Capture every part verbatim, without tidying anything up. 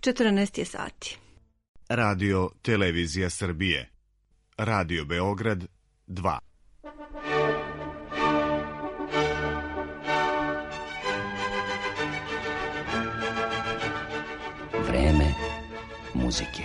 četrnaest je sati. Radio Televizija Srbije. Radio Beograd dva. Vreme muzike.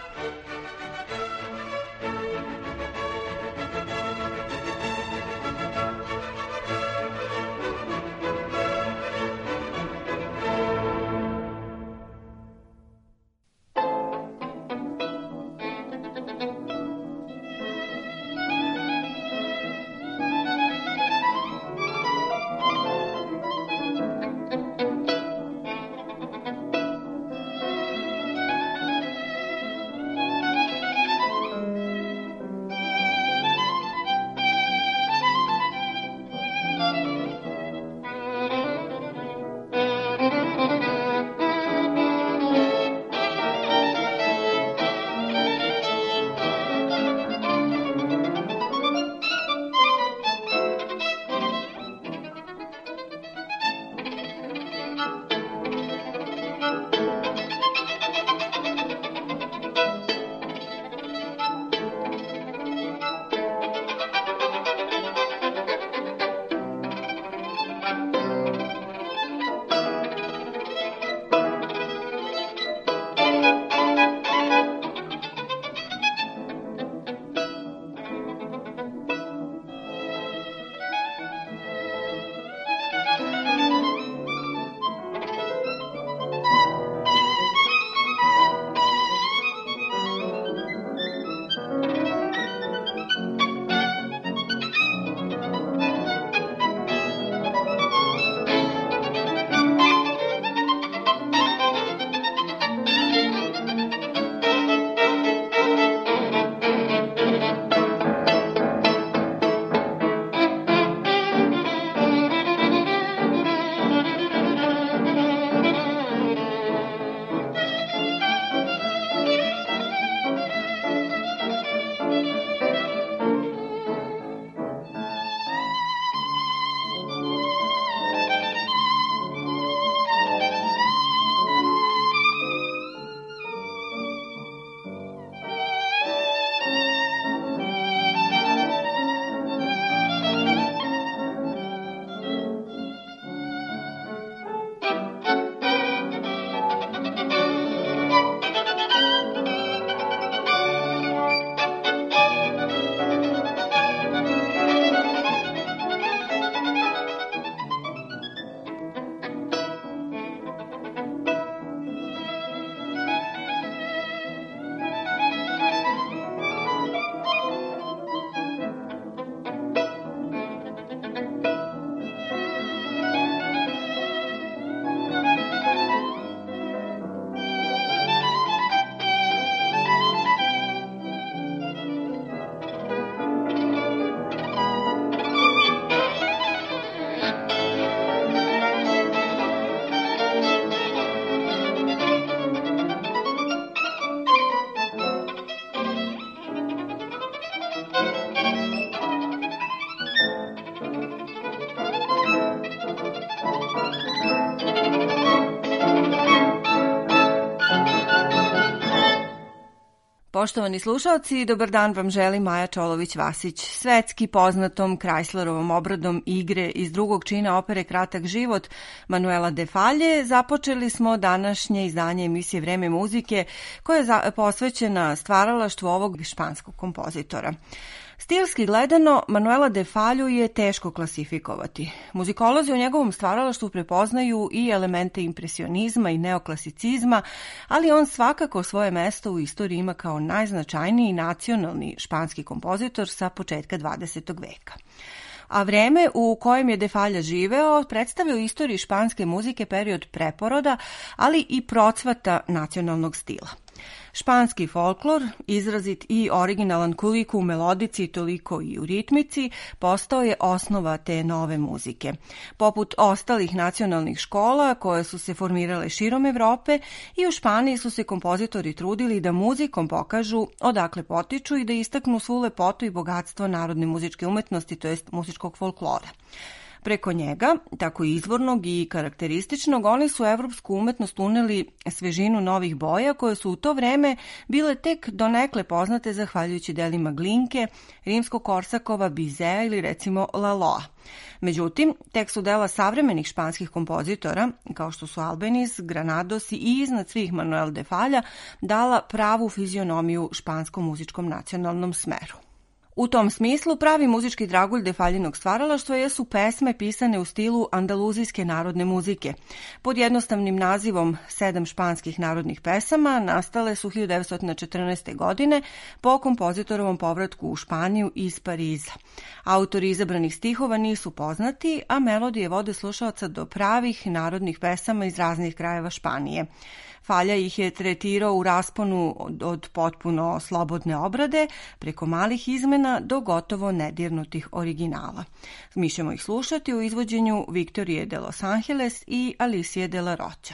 Poštovani slušalci, dobar dan vam želi Maja Čolović-Vasić. Svetski poznatom Chryslerovom obradom igre iz drugog čina opere Kratak život Manuela de Falje započeli smo današnje izdanje emisije Vreme muzike koja je posvećena stvaralaštvu ovog španskog kompozitora. Stilski gledano, Manuela de Falju je teško klasifikovati. Muzikolozi u njegovom stvaralaštvu prepoznaju i elemente impresionizma i neoklasicizma, ali on svakako svoje mesto u istoriji ima kao najznačajniji nacionalni španski kompozitor sa početka dvadesetog veka. A vreme u kojem je de Falja živeo predstavlja u istoriji španske muzike period preporoda, ali i procvata nacionalnog stila. Španski folklor, izrazit i originalan koliko u melodici, toliko i u ritmici, postao je osnova te nove muzike. Poput ostalih nacionalnih škola koje su se formirale širom Evrope, i u Španiji su se kompozitori trudili da muzikom pokažu odakle potiču i da istaknu svu lepotu i bogatstvo narodne muzičke umetnosti, to jest muzičkog folklora. Preko njega, tako izvornog i karakterističnog, oni su evropsku umetnost uneli svežinu novih boja koje su u to vreme bile tek donekle poznate zahvaljujući delima Glinke, Rimsko-Korsakova, Bizea ili recimo Laloa. Međutim, tek su dela savremenih španskih kompozitora, kao što su Albeniz, Granados i iznad svih Manuel de Falla, dala pravu fizionomiju španskom muzičkom nacionalnom smeru. U tom smislu, pravi muzički dragulj de Fallinog stvaralaštva jesu pesme pisane u stilu andaluzijske narodne muzike. Pod jednostavnim nazivom Sedam španskih narodnih pesama nastale su hiljadu devetsto četrnaeste. godine po kompozitorovom povratku u Španiju iz Pariza. Autori izabranih stihova nisu poznati, a melodije vode slušaoca do pravih narodnih pesama iz raznih krajeva Španije. Falla ih je tretirao u rasponu od potpuno slobodne obrade, preko malih izmena do gotovo nedirnutih originala. Mi ćemo ih slušati u izvođenju Victorije de Los Angeles i Alicije de la Rocha.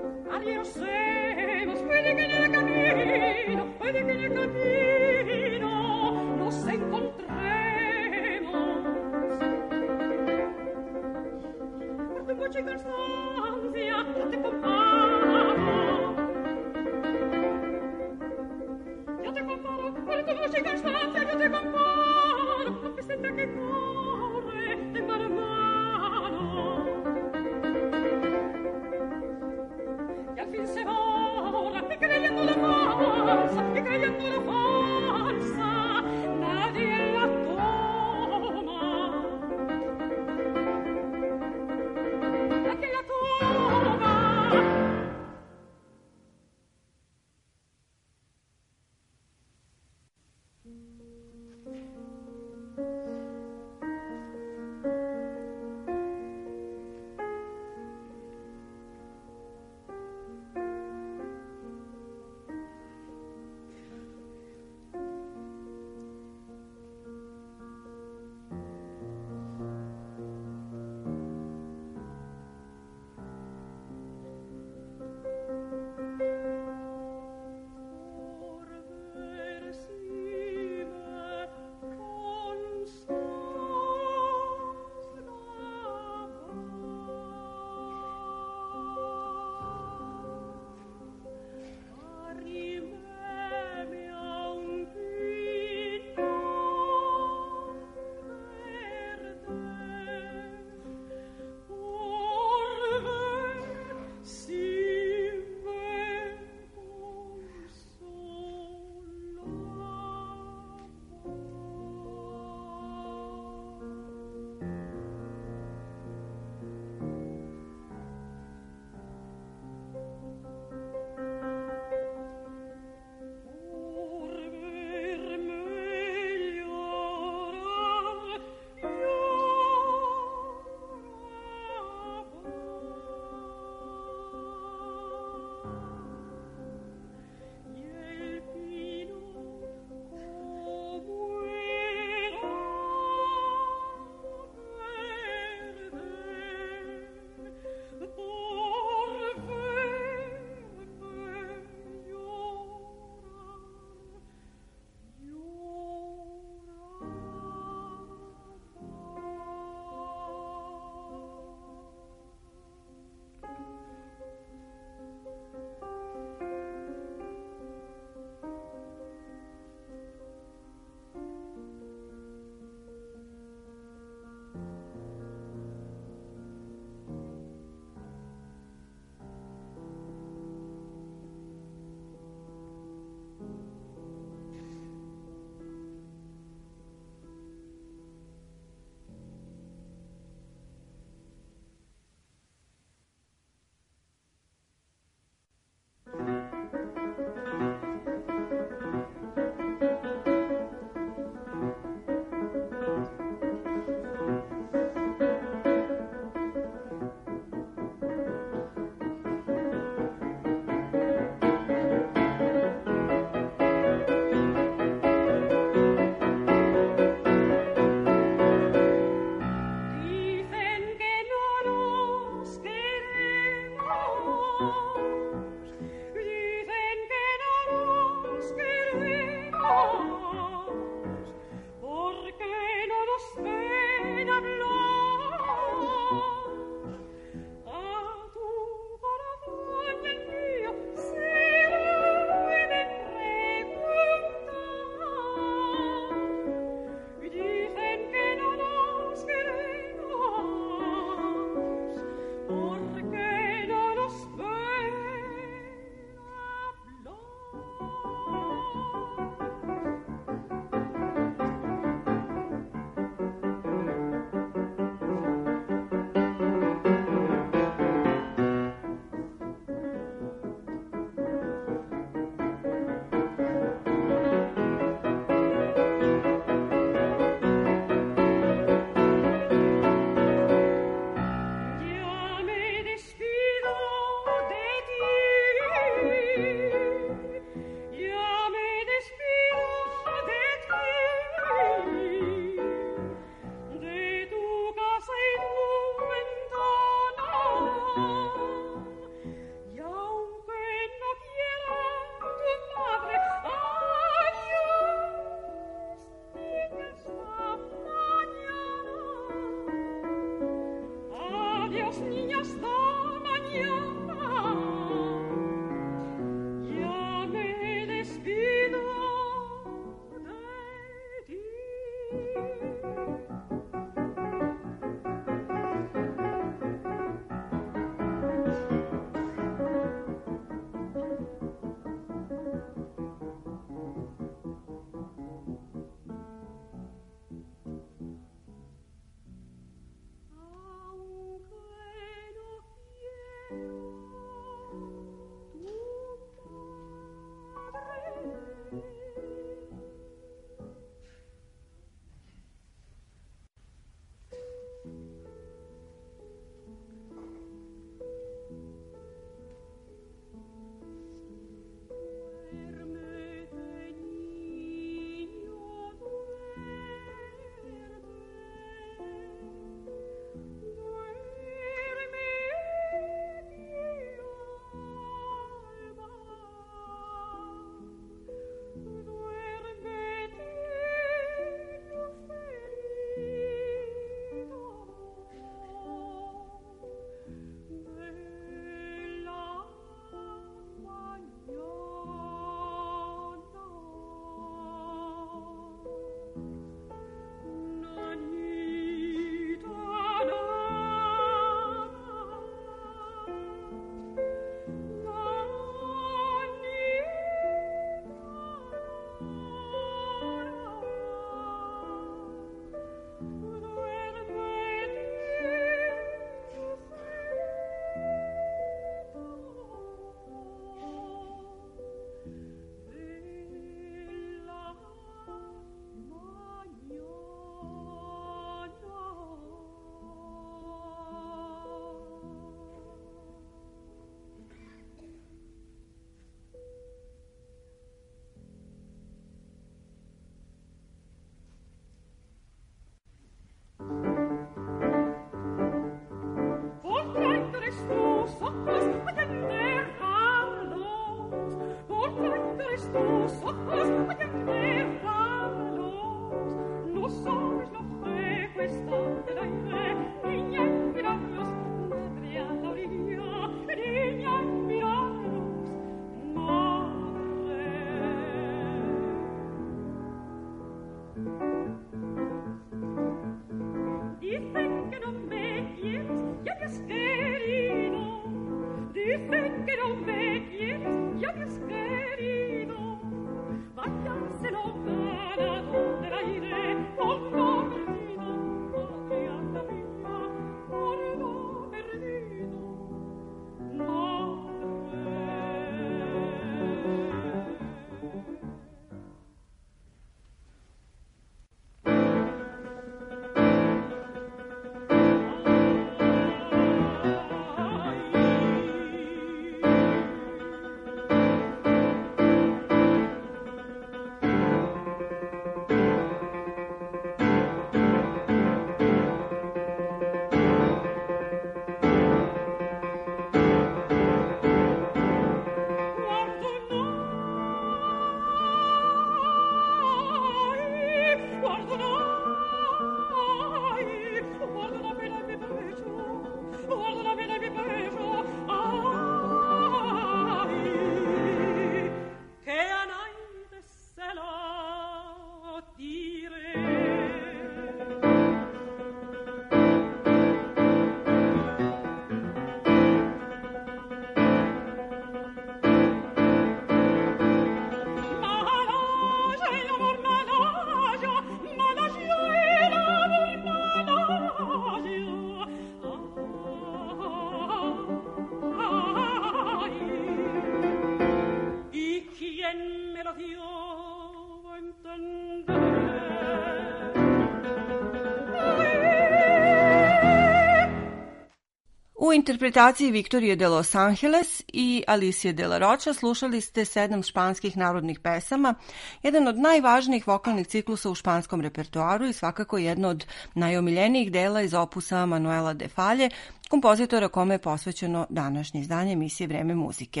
U interpretaciji Victorije de Los Angeles i Alicije de la Rocha slušali ste sedam španskih narodnih pesama, jedan od najvažnijih vokalnih ciklusa u španskom repertoaru i svakako jedno od najomiljenijih dela iz opusa Manuela de Falle, kompozitora kome je posvećeno današnje izdanje emisije Vreme muzike.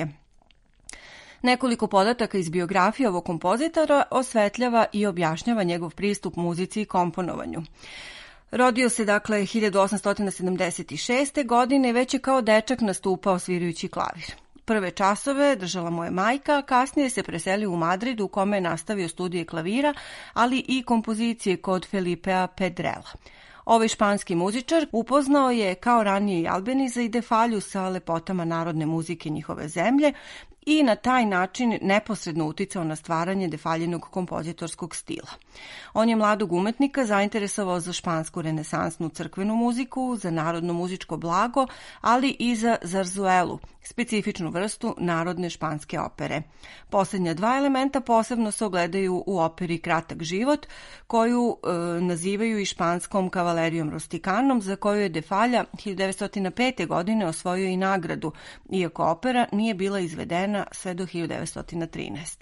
Nekoliko podataka iz biografije ovog kompozitora osvetljava i objašnjava njegov pristup muzici i komponovanju. Rodio se dakle hiljadu osamsto sedamdeset šeste. godine, već je kao dečak nastupao svirajući klavir. Prve časove držala mu je majka, kasnije se preselio u Madrid u kome je nastavio studije klavira, ali i kompozicije kod Felipea Pedrela. Ovaj španski muzičar upoznao je kao ranije i Albeniza i de Fallu sa lepotama narodne muzike njihove zemlje i na taj način neposredno uticao na stvaranje de Fallinog kompozitorskog stila. On je mladog umetnika zainteresovao za špansku renesansnu crkvenu muziku, za narodno muzičko blago, ali i za zarzuelu, specifičnu vrstu narodne španske opere. Posljednja dva elementa posebno se ogledaju u operi Kratak život, koju e, nazivaju i španskom kavalerijom rustikanom, za koju je de Falla hiljadu devetsto pete. godine osvojio i nagradu, iako opera nije bila izvedena sve do hiljadu devetsto trinaeste.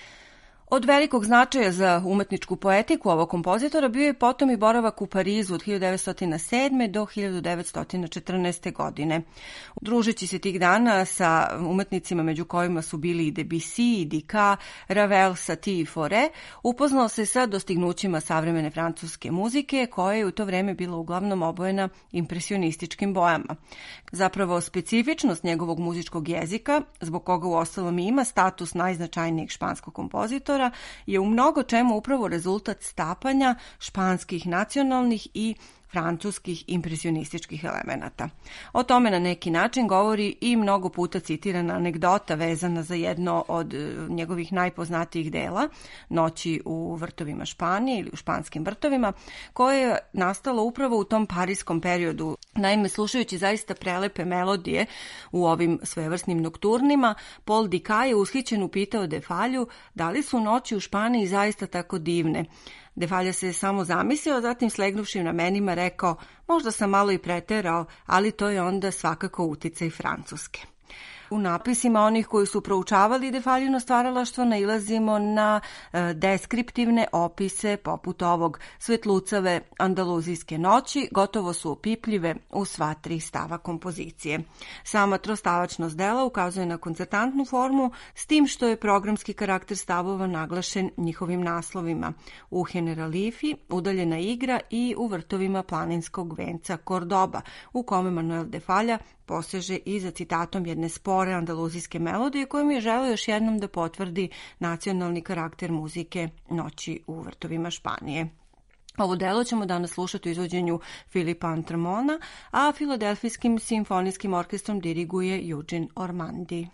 Od velikog značaja za umetničku poetiku ovog kompozitora bio je potom i boravak u Parizu od hiljadu devetsto sedme. do hiljadu devetsto četrnaeste. godine. Družeći se tih dana sa umetnicima među kojima su bili i Debussy, Dika, Ravel, Satie i Fauré, upoznao se sa dostignućima savremene francuske muzike, koja je u to vreme bila uglavnom obojena impresionističkim bojama. Zapravo, specifičnost njegovog muzičkog jezika, zbog koga uostalom ima status najznačajnijeg španskog kompozitora, je u mnogo čemu upravo rezultat stapanja španskih nacionalnih i francuskih impresionističkih elemenata. O tome na neki način govori i mnogo puta citirana anegdota vezana za jedno od njegovih najpoznatijih dela, Noći u vrtovima Španije ili u španskim vrtovima, koje je nastalo upravo u tom pariskom periodu. Naime, slušajući zaista prelepe melodije u ovim svevrsnim nokturnima, Paul Dika je ushićen upitao de Fallu da li su noći u Španiji zaista tako divne. De Falla se je samo zamislio, zatim slegnuvši ramenima rekao, možda sam malo i preterao, ali to je onda svakako uticaj Francuske. U napisima onih koji su proučavali Defaljino stvaralaštvo nailazimo na e, deskriptivne opise poput ovog: svetlucave andaluzijske noći gotovo su opipljive u sva tri stava kompozicije. Sama trostavačnost dela ukazuje na koncertantnu formu, s tim što je programski karakter stavova naglašen njihovim naslovima: u Generalifi, udaljena igra i u vrtovima planinskog venca Kordoba, u kome Manuel de Falla poseže i za citatom jedne spore andaluzijske melodije kojom je želeo još jednom da potvrdi nacionalni karakter muzike Noći u vrtovima Španije. Ovo delo ćemo danas slušati u izvođenju Filipa Antremona, a Filadelfijskim simfonijskim orkestrom diriguje Eugene Ormandy.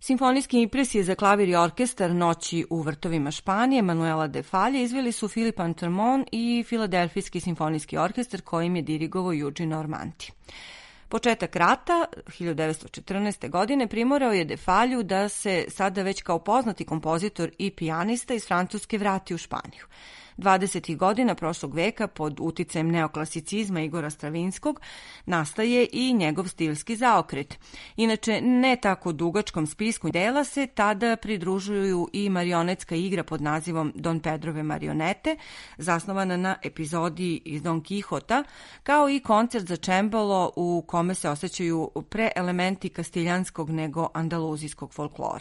Simfonijske impresije za klavir i orkestar Noći u vrtovima Španije Manuela de Falje izveli su Philip Antermont i Filadelfijski simfonijski orkestar kojim je dirigovao Eugene Ormanti. Početak rata, hiljadu devetsto četrnaeste. godine, primorao je de Falju da se sada već kao poznati kompozitor i pijanista iz Francuske vrati u Španiju. dvadesetih godina prošlog veka pod uticajem neoklasicizma Igora Stravinskog nastaje i njegov stilski zaokret. Inače, ne tako dugačkom spisku dela se tada pridružuju i marionetska igra pod nazivom Don Pedrove marionete, zasnovana na epizodi iz Don Quixota, kao i koncert za čembalo u kome se osjećaju pre elementi kastiljanskog nego andaluzijskog folklora.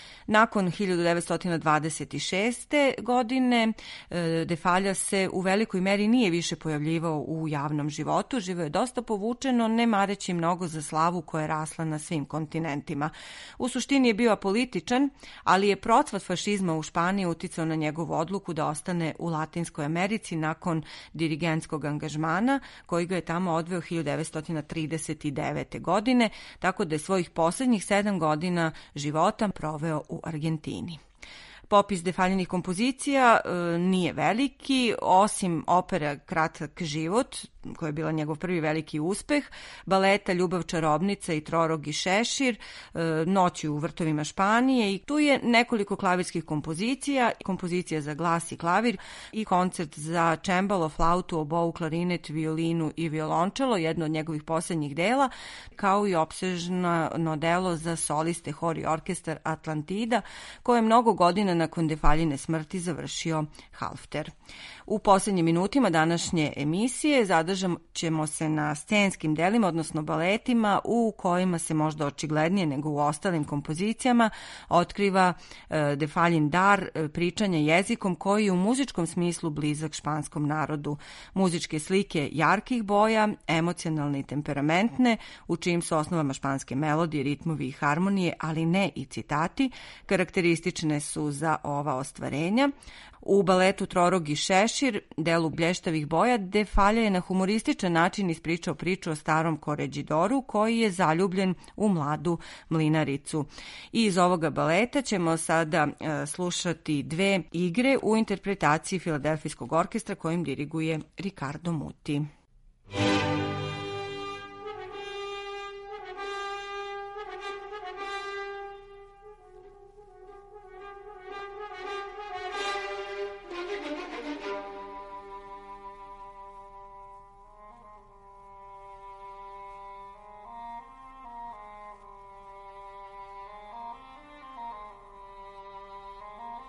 Nakon hiljadu devetsto dvadeset šeste. godine de Falja se u velikoj meri nije više pojavljivao u javnom životu, živeo je dosta povučeno, ne mareći mnogo za slavu koja je rasla na svim kontinentima. U suštini je bio apolitičan, ali je procvat fašizma u Španiji uticao na njegovu odluku da ostane u Latinskoj Americi nakon dirigentskog angažmana koji ga je tamo odveo hiljadu devetsto trideset devete. godine, tako da je svojih poslednjih sedam godina života proveo u Argentini. Popis de Faljinih kompozicija e, nije veliki, osim opera Kratak život, koja je bila njegov prvi veliki uspeh, baleta Ljubav čarobnica i Trorog i šešir, e, Noći u vrtovima Španije, i tu je nekoliko klavirskih kompozicija, kompozicija za glas i klavir i koncert za čembalo, flautu, obou, klarinet, violinu i violončelo, jedno od njegovih posljednjih dela, kao i opsežno delo za soliste, hor i orkestar Atlantida, koje je mnogo godina nakon de Faljine smrti završio Halfter. U posljednjim minutima današnje emisije zadržat ćemo se na scenskim delima, odnosno baletima, u kojima se možda očiglednije nego u ostalim kompozicijama otkriva de Faljin dar pričanja jezikom koji je u muzičkom smislu blizak španskom narodu. Muzičke slike jarkih boja, emocionalne i temperamentne, u čijim su osnovama španske melodije, ritmovi i harmonije, ali ne i citati, karakteristične su za ova ostvarenja. U baletu Trorog i šešir, delu blještavih boja, de Falja je na humorističan način ispričao priču o starom Koređidoru koji je zaljubljen u mladu mlinaricu. I iz ovoga baleta ćemo sada e, slušati dve igre u interpretaciji Filadelfijskog orkestra kojim diriguje Ricardo Muti.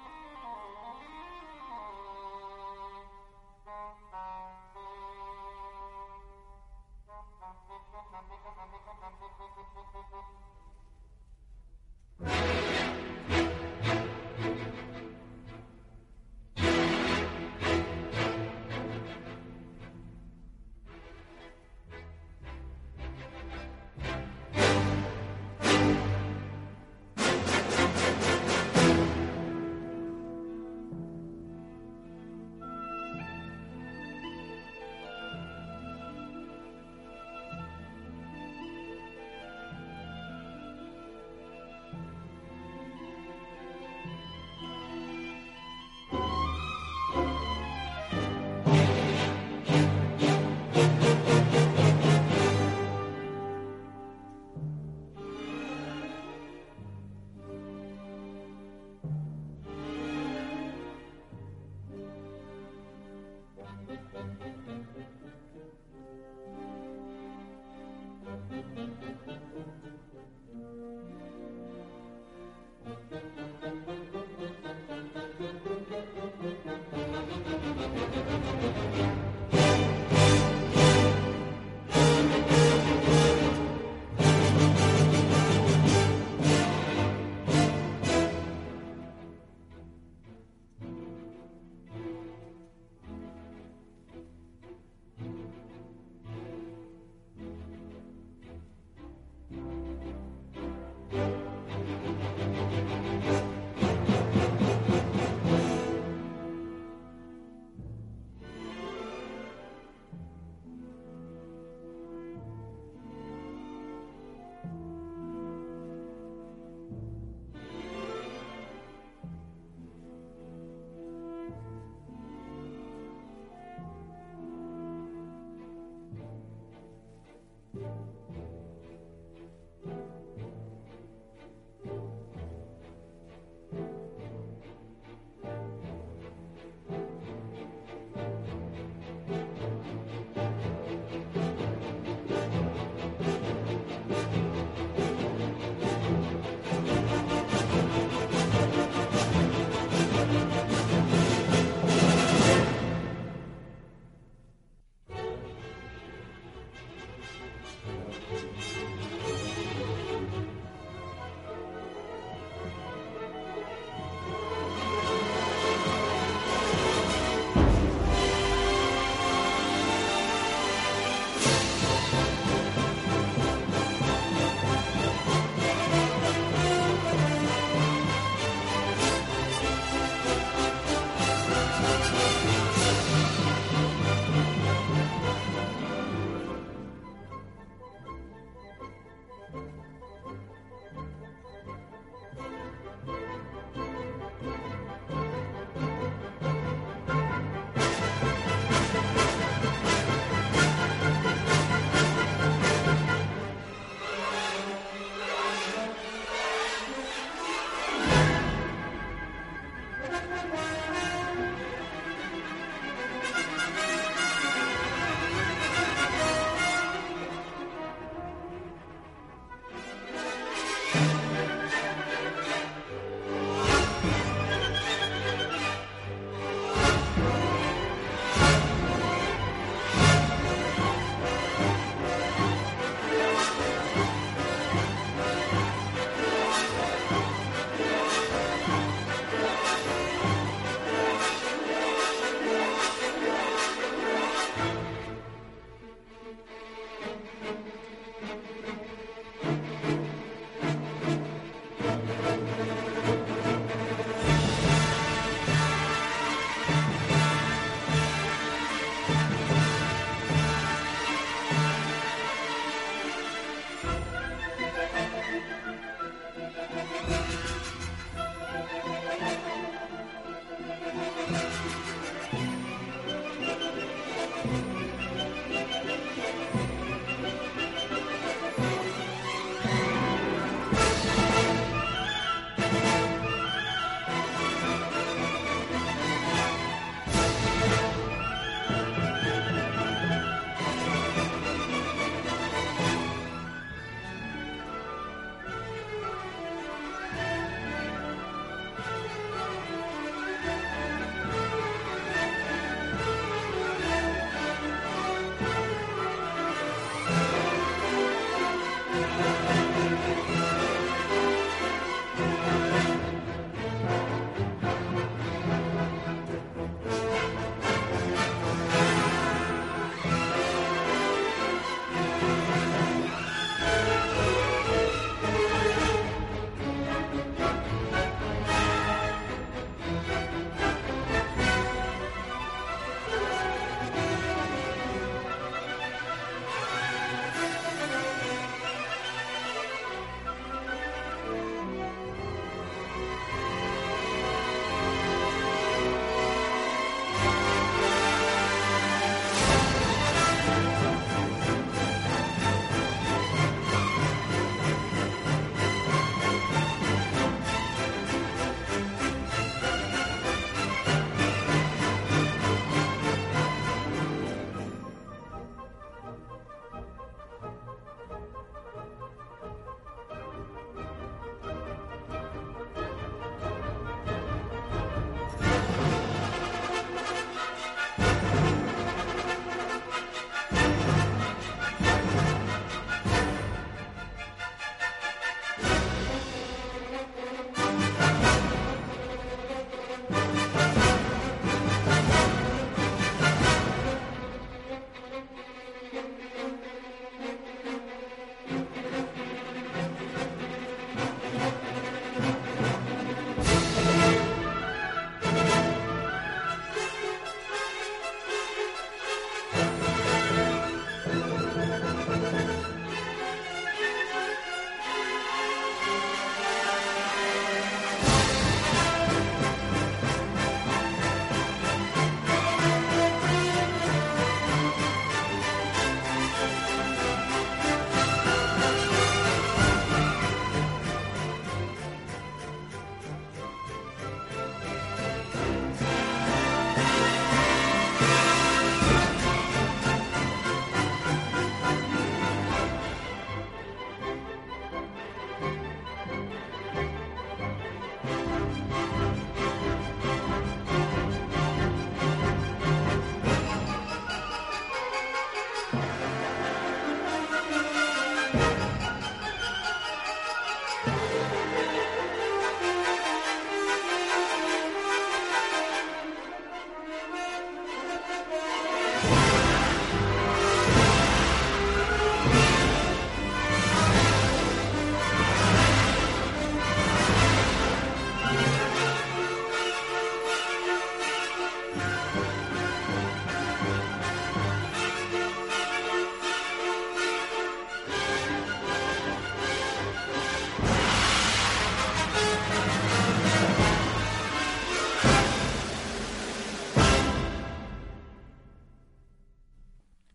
Thank you.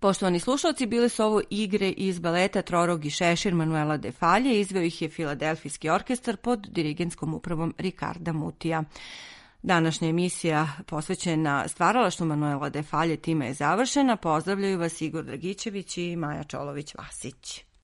Poštovani slušalci, bile su ovo igre iz baleta Trorog i šešir Manuela Defalje, izveo ih je Filadelfijski orkestar pod dirigentskom upravom Ricarda Mutija. Današnja emisija posvećena stvaralaštvu Manuela Defalje time je završena. Pozdravljaju vas Igor Dragićević i Maja Čolović-Vasić.